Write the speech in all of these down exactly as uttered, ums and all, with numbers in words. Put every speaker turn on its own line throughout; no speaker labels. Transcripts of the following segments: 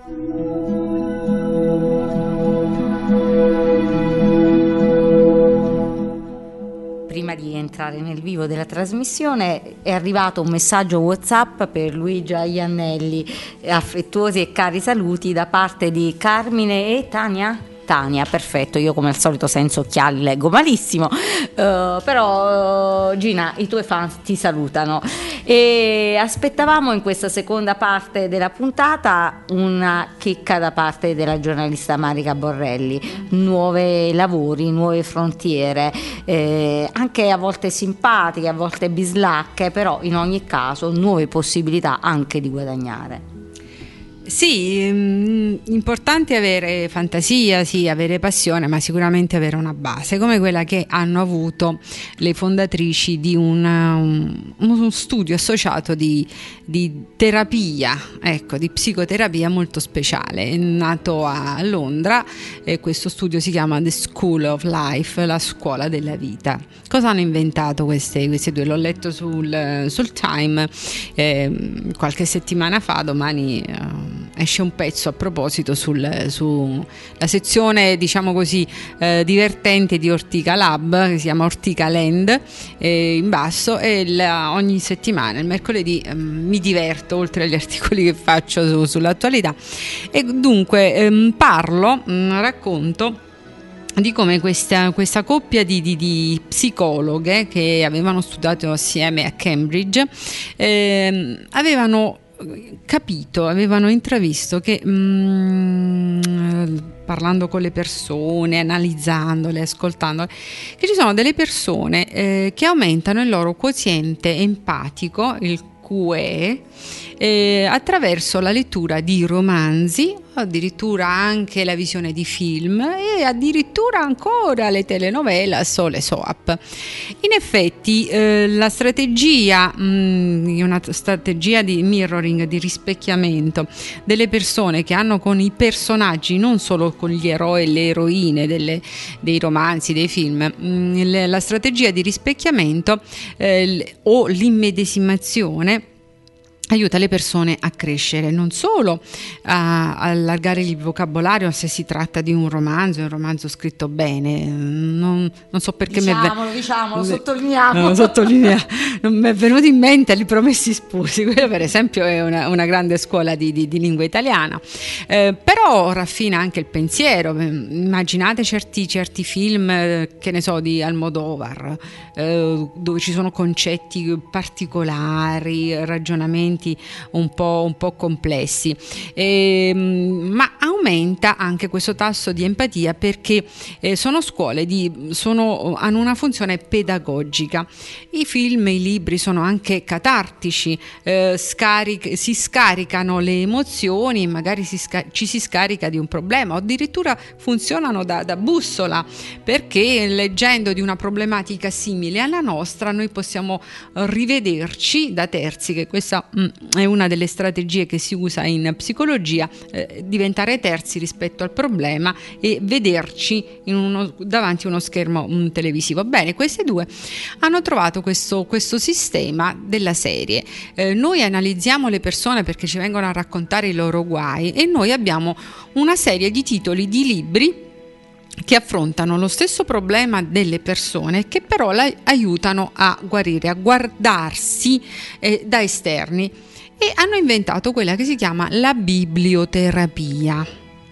Prima di entrare nel vivo della trasmissione è arrivato un messaggio WhatsApp per Luigi Iannelli, affettuosi e cari saluti da parte di Carmine e Tania. Tania, perfetto, io come al solito senza occhiali leggo malissimo, uh, però uh, Gina, i tuoi fan ti salutano e aspettavamo in questa seconda parte della puntata una chicca da parte della giornalista Marica Borrelli, nuovi lavori, nuove frontiere, eh, anche a volte simpatiche, a volte bislacche, però in ogni caso nuove possibilità anche di guadagnare.
Sì, mh, importante avere fantasia, sì, avere passione, ma sicuramente avere una base, come quella che hanno avuto le fondatrici di una, un, uno studio associato di, di terapia, ecco, di psicoterapia molto speciale. È nato a Londra e questo studio si chiama The School of Life, la scuola della vita. Cosa hanno inventato queste, queste due? L'ho letto sul, sul Time eh, qualche settimana fa, domani eh, esce un pezzo a proposito sul, sulla sezione, diciamo così, eh, divertente di Ortica Lab, che si chiama Ortica Land, eh, in basso, e la, ogni settimana, il mercoledì, eh, mi diverto, oltre agli articoli che faccio su, sull'attualità, e dunque ehm, parlo, mh, racconto di come questa, questa coppia di, di, di psicologhe che avevano studiato assieme a Cambridge eh, avevano capito, avevano intravisto che mh, parlando con le persone, analizzandole, ascoltandole, che ci sono delle persone eh, che aumentano il loro quoziente empatico, il Q E, eh, attraverso la lettura di romanzi, addirittura anche la visione di film e addirittura ancora le telenovelas o le soap. In effetti eh, la strategia, mh, una strategia di mirroring, di rispecchiamento delle persone che hanno con i personaggi, non solo con gli eroi e le eroine delle, dei romanzi, dei film, mh, la strategia di rispecchiamento eh, o l'immedesimazione aiuta le persone a crescere, non solo a allargare il vocabolario se si tratta di un romanzo, un romanzo scritto bene, non, non so perché
diciamolo,
mi
diciamolo, me, sottolineiamo.
No, sottolinea, non mi è venuto in mente I Promessi Sposi, quella per esempio è una, una grande scuola di, di, di lingua italiana, eh, però raffina anche il pensiero. Immaginate certi, certi film, eh, che ne so, di Almodovar, eh, dove ci sono concetti particolari, ragionamenti un po', un po' complessi, e, ma aumenta anche questo tasso di empatia perché eh, sono scuole di, sono, hanno una funzione pedagogica. I film, i libri sono anche catartici, eh, scaric- si scaricano le emozioni, magari si sca- ci si scarica di un problema o addirittura funzionano da, da bussola, perché leggendo di una problematica simile alla nostra noi possiamo rivederci da terzi, che questa mh, è una delle strategie che si usa in psicologia, eh, diventare terzi rispetto al problema e vederci in uno, davanti a uno schermo mh, televisivo. Bene, queste due hanno trovato questo, questo sistema della serie. Eh, noi analizziamo le persone perché ci vengono a raccontare i loro guai e noi abbiamo una serie di titoli di libri che affrontano lo stesso problema delle persone, che però la aiutano a guarire, a guardarsi eh, da esterni, e hanno inventato quella che si chiama la biblioterapia.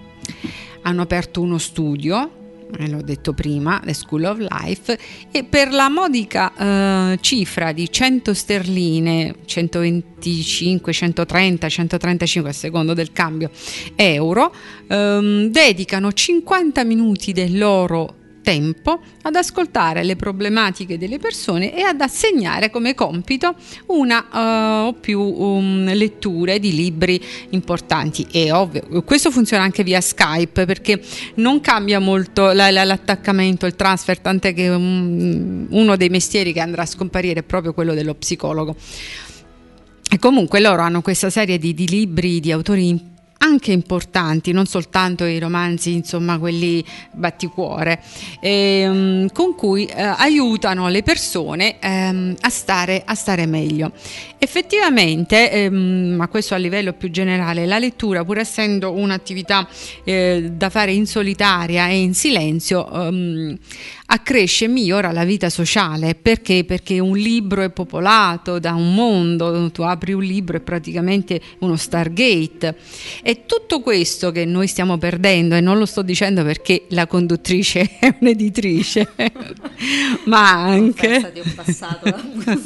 Hanno aperto uno studio, l'ho detto prima, The School of Life, e per la modica eh, cifra di cento sterline, centoventicinque, centotrenta, centotrentacinque a secondo del cambio euro, ehm, dedicano cinquanta minuti del loro tempo ad ascoltare le problematiche delle persone e ad assegnare come compito una uh, o più um, letture di libri importanti. E ovvio, questo funziona anche via Skype, perché non cambia molto la, la, l'attaccamento, il transfer, tant'è che um, uno dei mestieri che andrà a scomparire è proprio quello dello psicologo. E comunque loro hanno questa serie di, di libri di autori anche importanti, non soltanto i romanzi, insomma, quelli batticuore, ehm, con cui eh, aiutano le persone ehm, a stare, a stare meglio. Effettivamente, ehm, ma questo a livello più generale, la lettura, pur essendo un'attività eh, da fare in solitaria e in silenzio, ehm, accresce e migliora la vita sociale. Perché? Perché un libro è popolato da un mondo, tu apri un libro è praticamente uno Stargate. E tutto questo che noi stiamo perdendo, e non lo sto dicendo perché la conduttrice è un'editrice, ma anche...
Ti ho passato la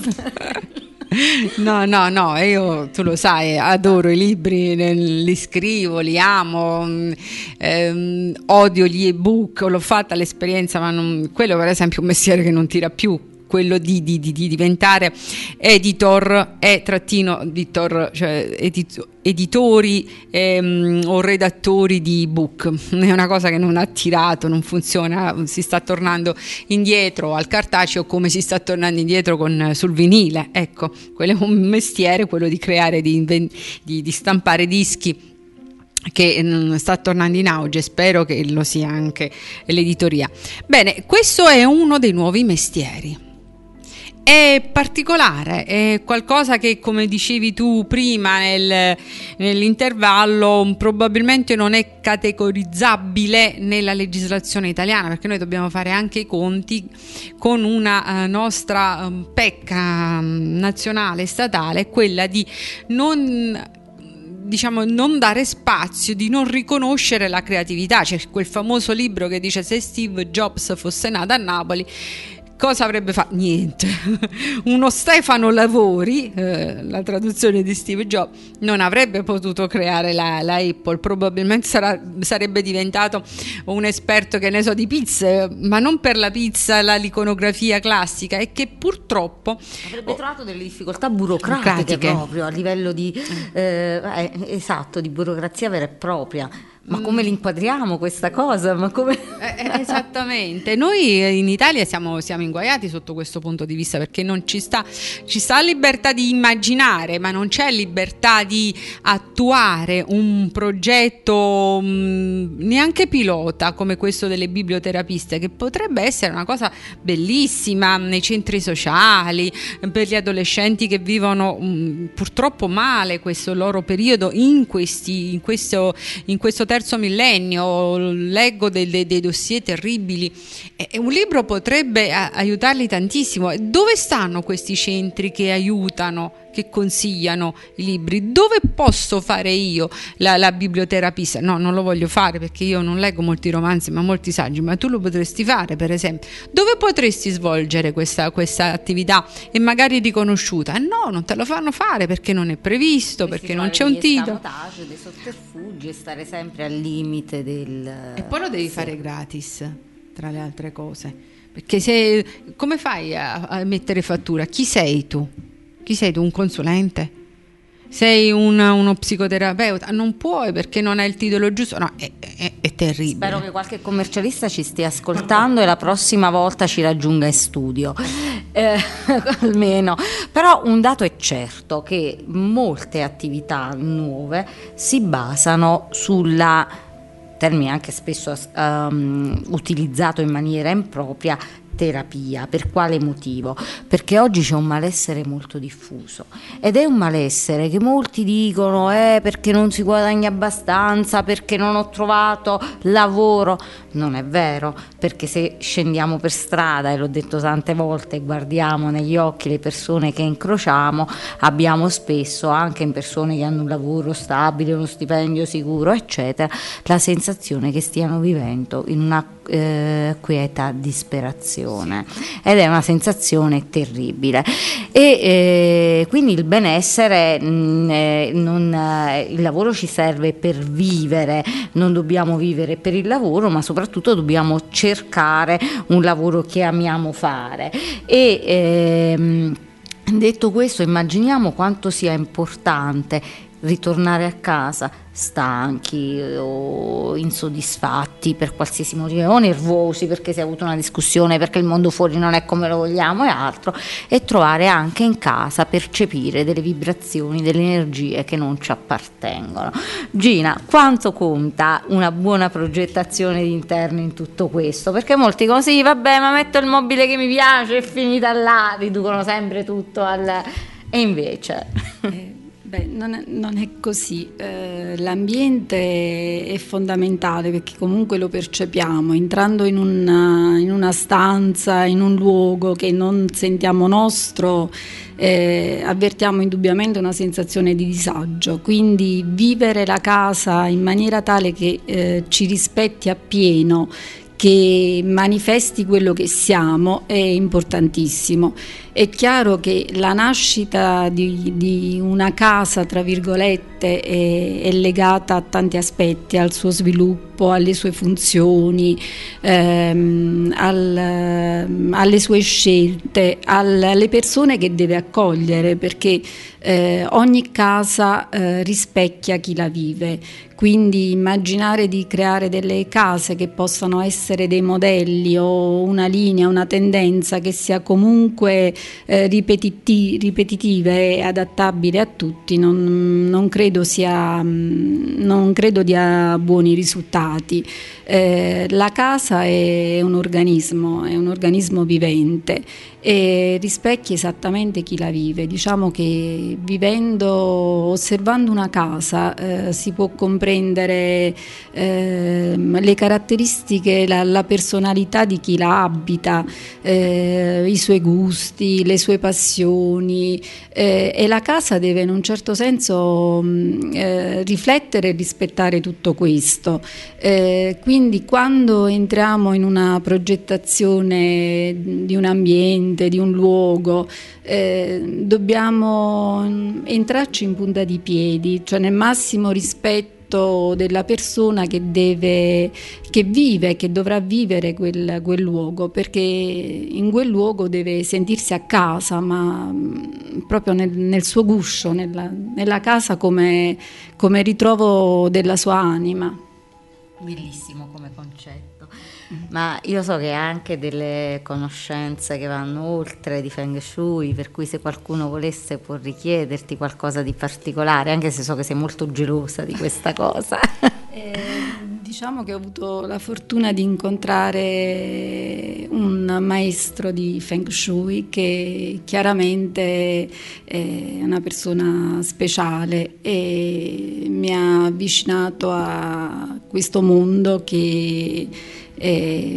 No, no, no, io, tu lo sai, adoro i libri, li scrivo, li amo, ehm, odio gli ebook, l'ho fatta l'esperienza, ma non, quello per esempio è un mestiere che non tira più, quello di, di, di, di diventare editor e trattino editor, cioè edit, editori ehm, o redattori di ebook. È una cosa che non ha tirato, non funziona, si sta tornando indietro al cartaceo come si sta tornando indietro con, sul vinile. Ecco, quello è un mestiere, quello di creare, di, di, di stampare dischi, che sta tornando in auge, spero che lo sia anche l'editoria. Bene, questo è uno dei nuovi mestieri. È particolare, è qualcosa che, come dicevi tu prima nel, nell'intervallo, probabilmente non è categorizzabile nella legislazione italiana, perché noi dobbiamo fare anche i conti con una uh, nostra um, pecca um, nazionale, statale, quella di non... diciamo non dare spazio, di non riconoscere la creatività. C'è quel famoso libro che dice: se Steve Jobs fosse nato a Napoli, cosa avrebbe fatto? Niente. Uno Stefano Lavori, eh, la traduzione di Steve Jobs, non avrebbe potuto creare la, la Apple, probabilmente sarà, sarebbe diventato un esperto, che ne so, di pizze, ma non per la pizza, la, l'iconografia classica, e che purtroppo
avrebbe oh, trovato delle difficoltà burocratiche proprio a livello di eh, eh, esatto, di burocrazia vera e propria. Ma come l'inquadriamo questa cosa? Ma come...
eh, esattamente, noi in Italia siamo, siamo inguaiati sotto questo punto di vista, perché non ci sta, ci sta libertà di immaginare, ma non c'è libertà di attuare un progetto mh, neanche pilota come questo delle biblioterapiste, che potrebbe essere una cosa bellissima nei centri sociali, per gli adolescenti che vivono mh, purtroppo male questo loro periodo in, questi, in questo in questo terzo millennio. Leggo dei, dei, dei dossier terribili, e un libro potrebbe a, aiutarli tantissimo. Dove stanno questi centri che aiutano, che consigliano i libri? Dove posso fare io la, la biblioterapista? No, non lo voglio fare, perché io non leggo molti romanzi ma molti saggi, ma tu lo potresti fare, per esempio. Dove potresti svolgere questa, questa attività e magari riconosciuta? No, non te lo fanno fare perché non è previsto,
Questi
perché non c'è un titolo,
dei sotterfugi, e stare sempre al limite del...
e poi lo devi
sì.
fare gratis, tra le altre cose, perché se come fai a, a mettere fattura? Chi sei tu? Chi sei tu? Un consulente? Sei una, uno psicoterapeuta? Non puoi, perché non hai il titolo giusto. No, è, è, è terribile.
Spero che qualche commercialista ci stia ascoltando e la prossima volta ci raggiunga in studio, eh, almeno. Però un dato è certo, che molte attività nuove si basano sulla, termine anche spesso um, utilizzato in maniera impropria, terapia. Per quale motivo? Perché oggi c'è un malessere molto diffuso, ed è un malessere che molti dicono eh, perché non si guadagna abbastanza, perché non ho trovato lavoro. Non è vero, perché se scendiamo per strada, e l'ho detto tante volte, guardiamo negli occhi le persone che incrociamo, abbiamo spesso, anche in persone che hanno un lavoro stabile, uno stipendio sicuro, eccetera, la sensazione che stiano vivendo in una eh, quieta disperazione, ed è una sensazione terribile. E eh, quindi il benessere, mh, eh, non, eh, il lavoro ci serve per vivere, non dobbiamo vivere per il lavoro, ma soprattutto dobbiamo cercare un lavoro che amiamo fare. E ehm, detto questo, immaginiamo quanto sia importante ritornare a casa stanchi o insoddisfatti per qualsiasi motivo, o nervosi perché si è avuto una discussione, perché il mondo fuori non è come lo vogliamo e altro, e trovare anche in casa, percepire delle vibrazioni, delle energie che non ci appartengono. Gina, quanto conta una buona progettazione di interno in tutto questo? Perché molti dicono sì, vabbè, ma metto il mobile che mi piace, è finita là, riducono sempre tutto al... e invece...
Eh. Beh, non è, non è così, eh, l'ambiente è fondamentale perché comunque lo percepiamo, entrando in una, in una stanza, in un luogo che non sentiamo nostro, eh, avvertiamo indubbiamente una sensazione di disagio, quindi vivere la casa in maniera tale che eh, ci rispetti appieno, che manifesti quello che siamo, è importantissimo. È chiaro che la nascita di, di una casa, tra virgolette, è, è legata a tanti aspetti, al suo sviluppo, alle sue funzioni, ehm, al, alle sue scelte, alle persone che deve accogliere, perché eh, ogni casa eh, rispecchia chi la vive. Quindi immaginare di creare delle case che possano essere dei modelli o una linea, una tendenza che sia comunque eh, ripetiti- ripetitive e adattabile a tutti, non, non credo sia, non credo dia buoni risultati. Eh, la casa è un organismo, è un organismo vivente e rispecchia esattamente chi la vive. Diciamo che vivendo, osservando una casa eh, si può comprendere eh, le caratteristiche, la, la personalità di chi la abita, eh, i suoi gusti, le sue passioni eh, e la casa deve in un certo senso mh, eh, riflettere e rispettare tutto questo. Eh, quindi quando entriamo in una progettazione di un ambiente, di un luogo, eh, dobbiamo entrarci in punta di piedi, cioè nel massimo rispetto della persona che deve, che vive, che dovrà vivere quel, quel luogo, perché in quel luogo deve sentirsi a casa, ma proprio nel, nel suo guscio, nella, nella casa come, come ritrovo della sua anima.
Bellissimo come concetto. Ma io so che hai anche delle conoscenze che vanno oltre di Feng Shui, per cui se qualcuno volesse può richiederti qualcosa di particolare, anche se so che sei molto gelosa di questa cosa.
Eh, diciamo che ho avuto la fortuna di incontrare un maestro di Feng Shui che chiaramente è una persona speciale e mi ha avvicinato a questo mondo che è,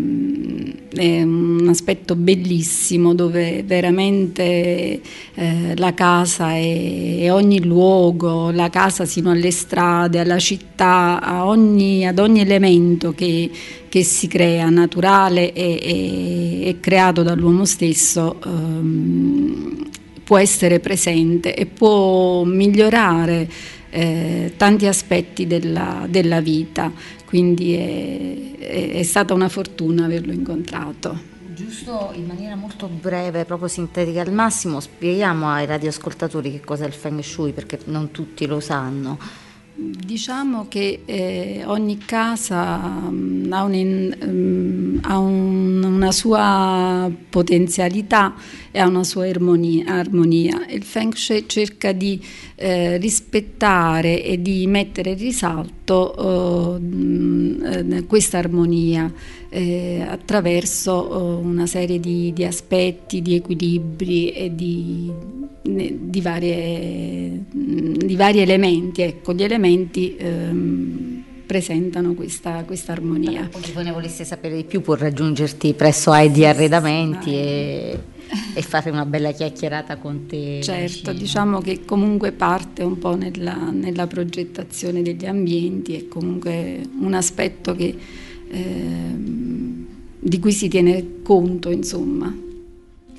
è un aspetto bellissimo, dove veramente eh, la casa e ogni luogo, la casa sino alle strade, alla città, a ogni, ad ogni elemento che, che si crea, naturale e, e, e creato dall'uomo stesso, ehm, può essere presente e può migliorare eh, tanti aspetti della, della vita. Quindi è, è, è stata una fortuna averlo incontrato.
Giusto, in maniera molto breve, proprio sintetica al massimo, spieghiamo ai radioascoltatori che cos'è il Feng Shui, perché non tutti lo sanno.
Diciamo che eh, ogni casa um, ha, un, um, ha un, una sua potenzialità e ha una sua armonia, armonia. Il Feng Shui cerca di eh, rispettare e di mettere in risalto uh, questa armonia eh, attraverso uh, una serie di, di aspetti, di equilibri e di, di, varie, di vari elementi. Ecco, gli elementi ehm, presentano questa, questa armonia.
Se poi ne volesse sapere di più può raggiungerti presso A I D Arredamenti sì, e, e fare una bella chiacchierata con te.
Certo,
vicino.
Diciamo che comunque parte un po' nella, nella progettazione degli ambienti, è comunque un aspetto che, ehm, di cui si tiene conto, insomma.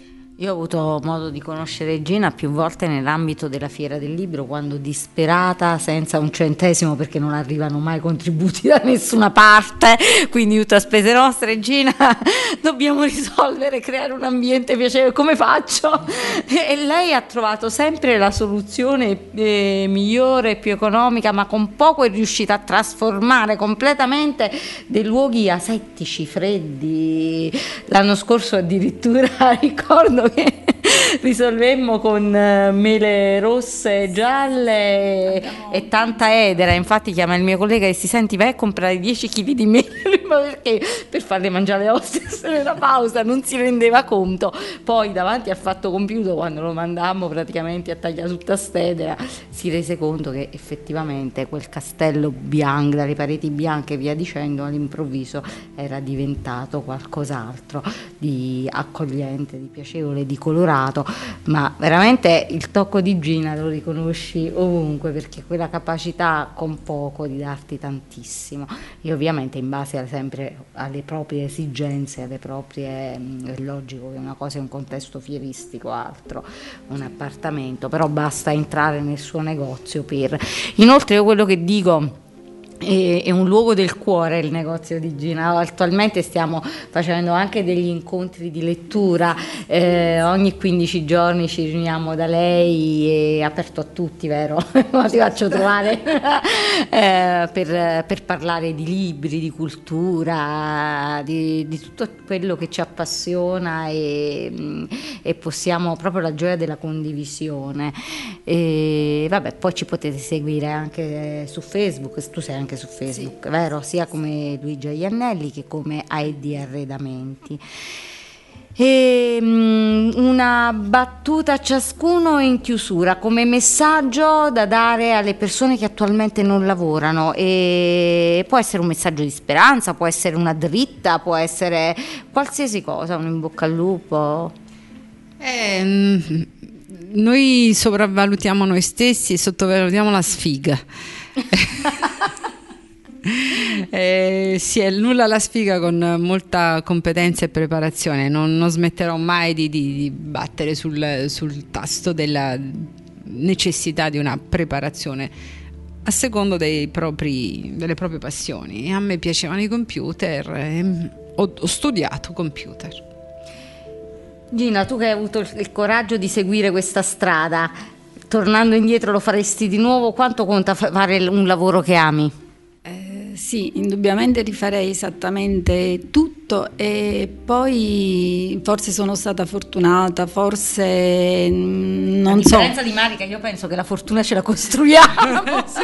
Io ho avuto modo di conoscere Gina più volte nell'ambito della Fiera del Libro, quando disperata, senza un centesimo perché non arrivano mai contributi da nessuna parte, quindi tutto a spese nostre. Gina, dobbiamo risolvere, creare un ambiente piacevole, come faccio? E lei ha trovato sempre la soluzione eh, migliore e più economica, ma con poco è riuscita a trasformare completamente dei luoghi asettici, freddi. L'anno scorso addirittura ricordo che risolvemmo con mele rosse e gialle e, e tanta edera. Infatti chiama il mio collega e si senti vai a comprare dieci chili di mele, ma perché? Per farle mangiare le hostess nella pausa, non si rendeva conto. Poi davanti al fatto compiuto, quando lo mandammo praticamente a tagliare tutta st'edera, si rese conto che effettivamente quel castello bianco, dalle pareti bianche e via dicendo, all'improvviso era diventato qualcos'altro di accogliente, di piacevole, di colorato. Ma veramente il tocco di Gina lo riconosci ovunque, perché quella capacità con poco di darti tantissimo, e ovviamente in base a, sempre alle proprie esigenze, alle proprie, è logico che una cosa è un contesto fieristico, altro un appartamento, però basta entrare nel suo negozio per... Inoltre io quello che dico, è un luogo del cuore il negozio di Gina. Attualmente stiamo facendo anche degli incontri di lettura, eh, ogni quindici giorni ci riuniamo da lei, è aperto a tutti, vero? Ma ti faccio trovare eh, per, per parlare di libri, di cultura, di, di tutto quello che ci appassiona, e, e possiamo, proprio la gioia della condivisione. E vabbè, poi ci potete seguire anche su Facebook, tu sei anche su Facebook, sì, vero? Sia come Luigia Iannelli che come I D Arredamenti. E, um, una battuta a ciascuno in chiusura come messaggio da dare alle persone che attualmente non lavorano, e può essere un messaggio di speranza, può essere una dritta, può essere qualsiasi cosa, un in bocca al lupo.
Eh, noi sopravvalutiamo noi stessi e sottovalutiamo la sfiga. Eh, si è nulla alla sfiga con molta competenza e preparazione. Non, non smetterò mai di, di, di battere sul, sul tasto della necessità di una preparazione a secondo dei propri, delle proprie passioni. A me piacevano i computer, e ho, ho studiato computer.
Gina, tu che hai avuto il, il coraggio di seguire questa strada, tornando indietro lo faresti di nuovo? Quanto conta fare un lavoro che ami?
Sì, indubbiamente rifarei esattamente tutto, e poi forse sono stata fortunata, forse non so. A
differenza di Marica, io penso che la fortuna ce la costruiamo.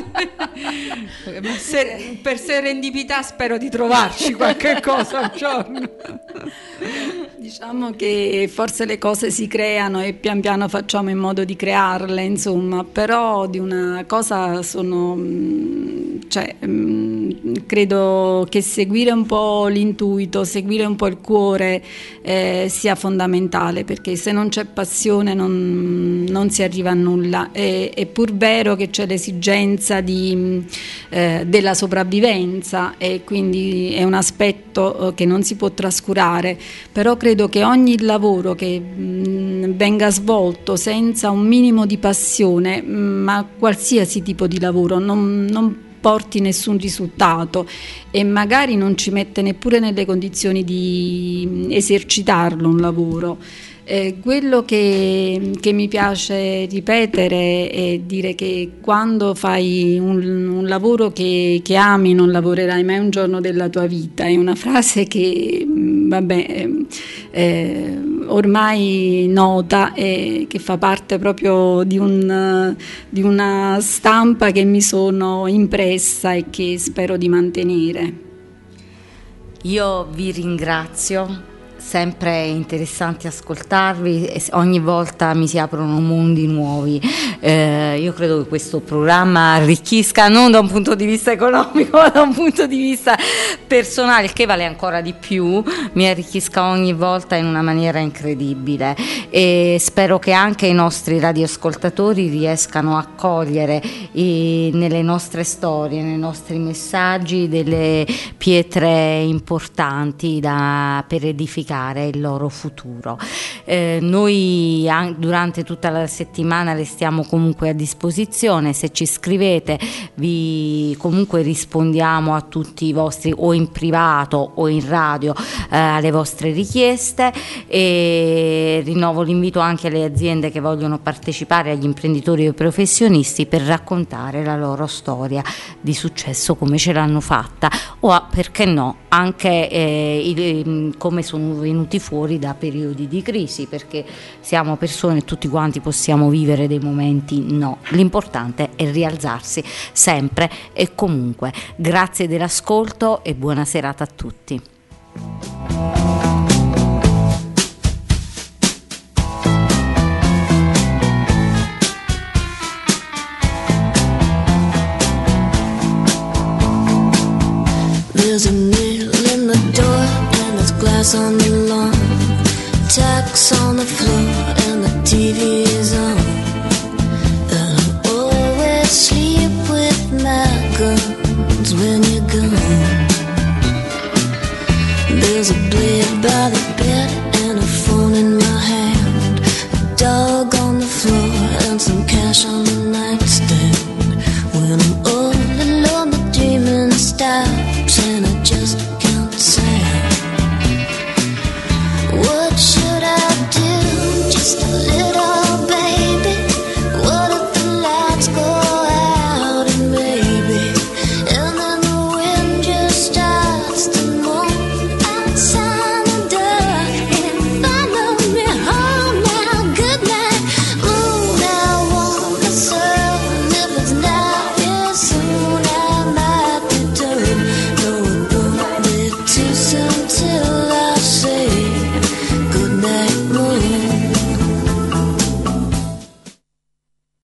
Per serendipità spero di trovarci qualche cosa un giorno.
Diciamo che forse le cose si creano e pian piano facciamo in modo di crearle, insomma, però di una cosa sono, cioè, credo che seguire un po' l'intuito, seguire un po' il cuore eh, sia fondamentale, perché se non c'è passione non, non si arriva a nulla. È, è pur vero che c'è l'esigenza di, eh, della sopravvivenza, e quindi è un aspetto che non si può trascurare, però credo che ogni lavoro che mh, venga svolto senza un minimo di passione, ma qualsiasi tipo di lavoro, non, non porti nessun risultato, e magari non ci mette neppure nelle condizioni di esercitarlo un lavoro. Eh, quello che, che mi piace ripetere è dire che quando fai un, un lavoro che, che ami non lavorerai mai un giorno della tua vita. È una frase che vabbè, eh, ormai nota e che fa parte proprio di, un, di una stampa che mi sono impressa e che spero di mantenere.
Io vi ringrazio. Sempre interessante ascoltarvi, e ogni volta mi si aprono mondi nuovi. Eh, io credo che questo programma arricchisca non da un punto di vista economico, ma da un punto di vista personale, il che vale ancora di più, mi arricchisca ogni volta in una maniera incredibile, e spero che anche i nostri radioascoltatori riescano a cogliere eh, nelle nostre storie, nei nostri messaggi, delle pietre importanti da, per edificare indicare il loro futuro. Eh, noi an- durante tutta la settimana le stiamo comunque a disposizione, se ci scrivete vi comunque rispondiamo a tutti i vostri, o in privato o in radio, eh, alle vostre richieste, e rinnovo l'invito anche alle aziende che vogliono partecipare, agli imprenditori e ai professionisti, per raccontare la loro storia di successo, come ce l'hanno fatta, o a, perché no, anche eh, il, come sono venuti fuori da periodi di crisi, perché siamo persone e tutti quanti possiamo vivere dei momenti no. L'importante è rialzarsi sempre e comunque. Grazie dell'ascolto e buona serata a tutti.
There's a nail in the door and there's glass on the lawn, tacks on the floor and the T V is on. And I always sleep with my guns when you're gone. There's a blade by the